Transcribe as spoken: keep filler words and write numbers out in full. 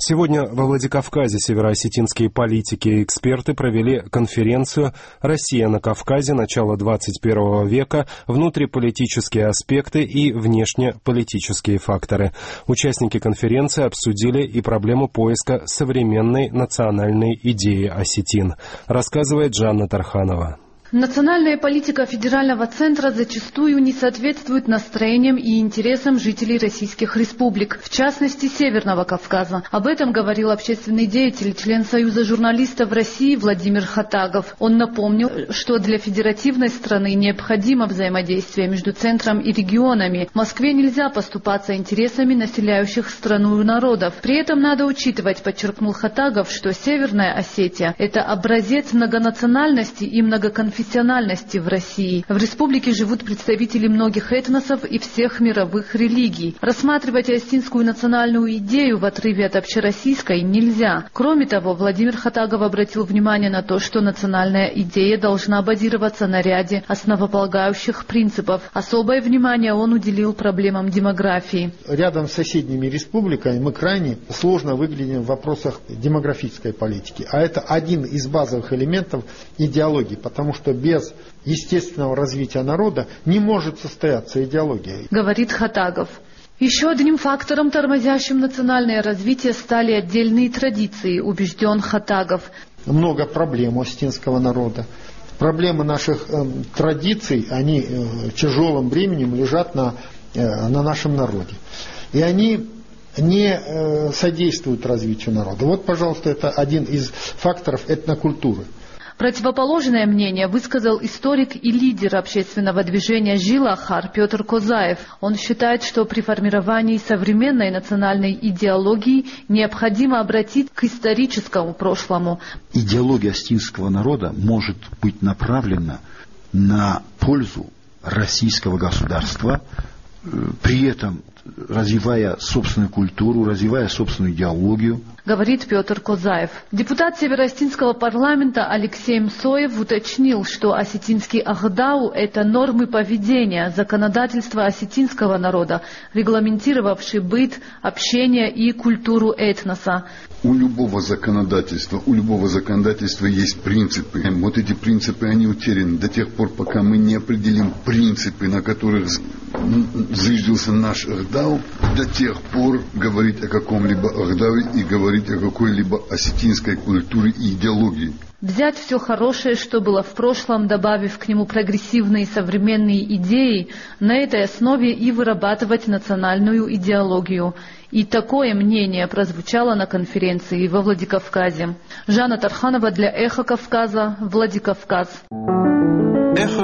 Сегодня во Владикавказе североосетинские политики и эксперты провели конференцию «Россия на Кавказе. Начало двадцать первого века. Внутриполитические аспекты и внешнеполитические факторы». Участники конференции обсудили и проблему поиска современной национальной идеи осетин, рассказывает Жанна Тарханова. Национальная политика федерального центра зачастую не соответствует настроениям и интересам жителей российских республик, в частности Северного Кавказа. Об этом говорил общественный деятель, член Союза журналистов России Владимир Хатагов. Он напомнил, что для федеративной страны необходимо взаимодействие между центром и регионами. Москве нельзя поступаться интересами населяющих страну народов. При этом надо учитывать, подчеркнул Хатагов, что Северная Осетия – это образец многонациональности и многоконфессиональности в России. В республике живут представители многих этносов и всех мировых религий. Рассматривать осетинскую национальную идею в отрыве от общероссийской нельзя. Кроме того, Владимир Хатагов обратил внимание на то, что национальная идея должна базироваться на ряде основополагающих принципов. Особое внимание он уделил проблемам демографии. Рядом с соседними республиками мы крайне сложно выглядим в вопросах демографической политики. А это один из базовых элементов идеологии, потому что без естественного развития народа не может состояться идеология. Говорит Хатагов. Еще одним фактором, тормозящим национальное развитие, стали отдельные традиции, убежден Хатагов. Много проблем у осетинского народа. Проблемы наших э, традиций, они э, тяжелым бременем лежат на, э, на нашем народе. И они не э, содействуют развитию народа. Вот, пожалуйста, это один из факторов этнокультуры. Противоположное мнение высказал историк и лидер общественного движения «Жилахар» Петр Козаев. Он считает, что при формировании современной национальной идеологии необходимо обратить к историческому прошлому. Идеология осетинского народа может быть направлена на пользу российского государства, при этом развивая собственную культуру, развивая собственную идеологию. Говорит Петр Козаев. Депутат Североосетинского парламента Алексей Мсоев уточнил, что осетинский ахдау – это нормы поведения, законодательства осетинского народа, регламентировавший быт, общение и культуру этноса. У любого законодательства, у любого законодательства есть принципы. Вот эти принципы, они утеряны до тех пор, пока мы не определим принципы, на которых зыждился наш ахдау, до тех пор говорить о каком-либо ахдауе и говорить о какой-либо осетинской культуре и идеологии. Взять все хорошее, что было в прошлом, добавив к нему прогрессивные современные идеи, на этой основе и вырабатывать национальную идеологию. И такое мнение прозвучало на конференции во Владикавказе. Жанна Тарханова для Эхо Кавказа, Владикавказ.